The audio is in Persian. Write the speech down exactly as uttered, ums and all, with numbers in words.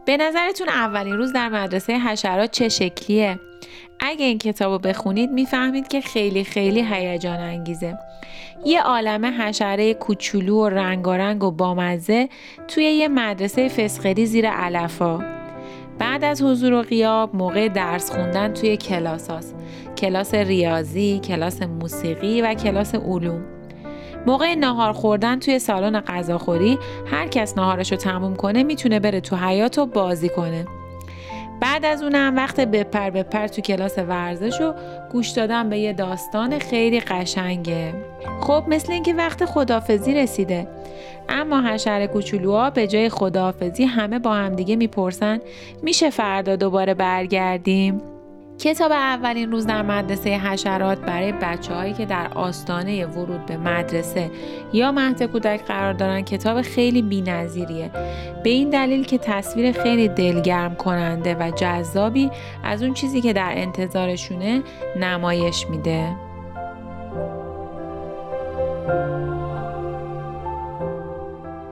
به نظرتون اولین روز در مدرسه حشرات چه شکلیه؟ اگه این کتابو بخونید میفهمید که خیلی خیلی هیجان انگیزه. یه عالمه حشره کوچولو و رنگارنگ و بامزه توی یه مدرسه فسقلی زیر علفا. بعد از حضور و غیاب موقع درس خوندن توی کلاس هاست. کلاس ریاضی، کلاس موسیقی و کلاس علوم. موقع ناهار خوردن توی سالن غذاخوری هر کس ناهارشو تموم کنه میتونه بره تو حیاط و بازی کنه. بعد از اونم وقت بپر بپر تو کلاس ورزش و گوش دادن به یه داستان خیلی قشنگه. خب مثل اینکه وقت خداحافظی رسیده. اما حشره کوچولوها به جای خداحافظی همه با هم دیگه میپرسن میشه فردا دوباره برگردیم؟ کتاب اولین روز در مدرسه حشرات برای بچه‌هایی که در آستانه ورود به مدرسه یا مهد کودک قرار دارن کتاب خیلی بی‌نظیریه. به این دلیل که تصویر خیلی دلگرم کننده و جذابی از اون چیزی که در انتظارشونه نمایش میده.